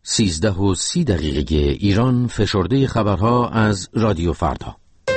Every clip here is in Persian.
13:30 ایران. فشرده خبرها از رادیو فردا.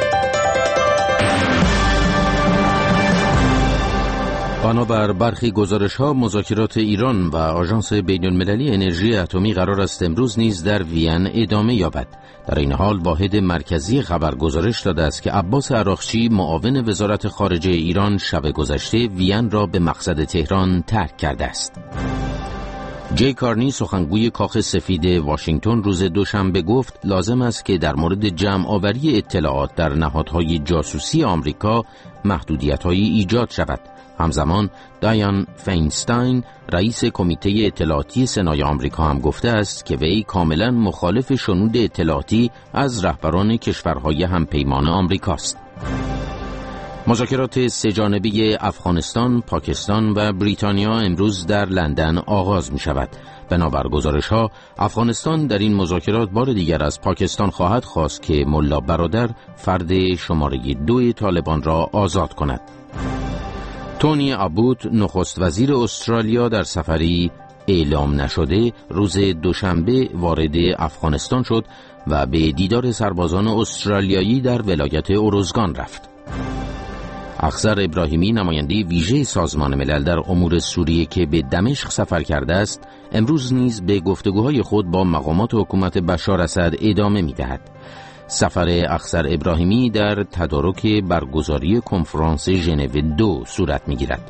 بنابر برخی گزارش‌ها مذاکرات ایران و آژانس بین‌المللی انرژی اتمی قرار است امروز نیز در وین ادامه یابد. در این حال واحد مرکزی خبر گزارش داده است که عباس عراقچی معاون وزارت خارجه ایران شب گذشته وین را به مقصد تهران ترک کرده است. جی کارنی سخنگوی کاخ سفید واشنگتن روز دوشنبه گفت لازم است که در مورد جمع آوری اطلاعات در نهادهای جاسوسی آمریکا محدودیت‌هایی ایجاد شود. همزمان دایان فینستاین رئیس کمیته اطلاعاتی سنای آمریکا هم گفته است که وی کاملا مخالف شنود اطلاعاتی از رهبران کشورهای همپیمان آمریکاست. مذاکرات سه‌جانبه افغانستان، پاکستان و بریتانیا امروز در لندن آغاز می شود. بنابر گزارش‌ها افغانستان در این مذاکرات بار دیگر از پاکستان خواهد خواست که ملا برادر فرد شماره 2 طالبان را آزاد کند. تونی ابوت نخست وزیر استرالیا در سفری اعلام نشده روز دوشنبه وارد افغانستان شد و به دیدار سربازان استرالیایی در ولایت اروزگان رفت. اخضر ابراهیمی نماینده ویژه سازمان ملل در امور سوریه که به دمشق سفر کرده است امروز نیز به گفتگوهای خود با مقامات حکومت بشار اسد ادامه می‌دهد. سفر اخضر ابراهیمی در تدارک برگزاری کنفرانس ژنو 2 صورت می‌گیرد.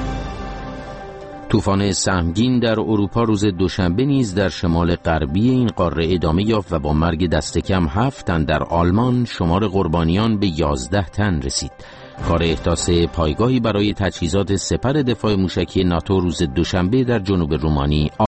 طوفان سهمگین در اروپا روز دوشنبه نیز در شمال غربی این قاره ادامه یافت و با مرگ دست کم 7 تن در آلمان شمار قربانیان به 11 تن رسید. کار احداث پایگاهی برای تجهیزات سپر دفاع موشکی ناتو روز دوشنبه در جنوب رومانی